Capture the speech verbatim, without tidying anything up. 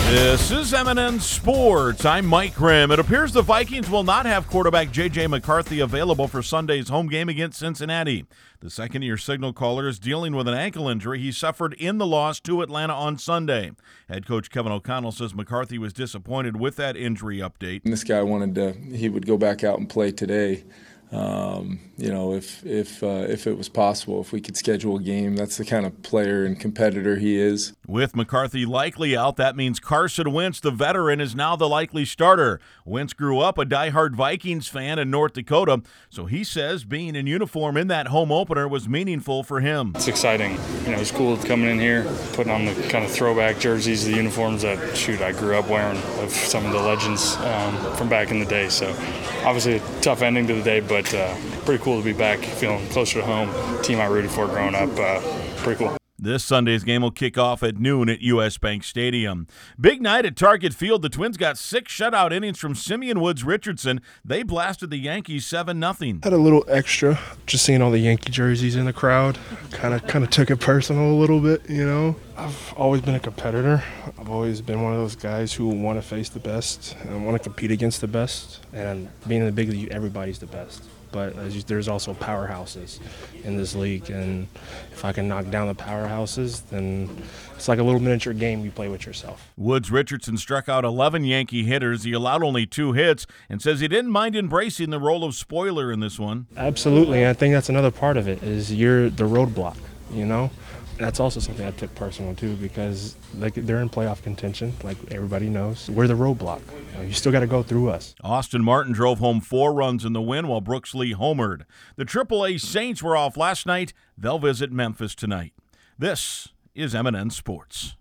This is M and N Sports. I'm Mike Grimm. It appears the Vikings will not have quarterback J J. McCarthy available for Sunday's home game against Cincinnati. The second-year signal caller is dealing with an ankle injury he suffered in the loss to Atlanta on Sunday. Head coach Kevin O'Connell says McCarthy was disappointed with that injury update. This guy wanted to, he would go back out and play today. Um, you know, if if uh, if it was possible, if we could schedule a game, that's the kind of player and competitor he is. With McCarthy likely out, that means Carson Wentz, the veteran, is now the likely starter. Wentz grew up a diehard Vikings fan in North Dakota, so he says being in uniform in that home opener was meaningful for him. It's exciting. You know, it's cool coming in here, putting on the kind of throwback jerseys, the uniforms that, shoot, I grew up wearing of some of the legends um, from back in the day. So obviously a tough ending to the day, but But uh, pretty cool to be back, feeling closer to home. Team I rooted for growing up, uh, pretty cool. This Sunday's game will kick off at noon at U S. Bank Stadium. Big night at Target Field. The Twins got six shutout innings from Simeon Woods Richardson. They blasted the Yankees seven nothing. Had a little extra, just seeing all the Yankee jerseys in the crowd. Kind of kind of took it personal a little bit, you know. I've always been a competitor. I've always been one of those guys who want to face the best and want to compete against the best. And being in the big league, everybody's the best. But as you, there's also powerhouses in this league, and if I can knock down the powerhouses, then it's like a little miniature game you play with yourself. Woods Richardson struck out eleven Yankee hitters. He allowed only two hits and says he didn't mind embracing the role of spoiler in this one. Absolutely, and I think that's another part of it is you're the roadblock, you know? That's also something I took personal, too, because like they're in playoff contention, like everybody knows. We're the roadblock. You know, you still got to go through us. Austin Martin drove home four runs in the win while Brooks Lee homered. The triple A Saints were off last night. They'll visit Memphis tonight. This is M and N Sports.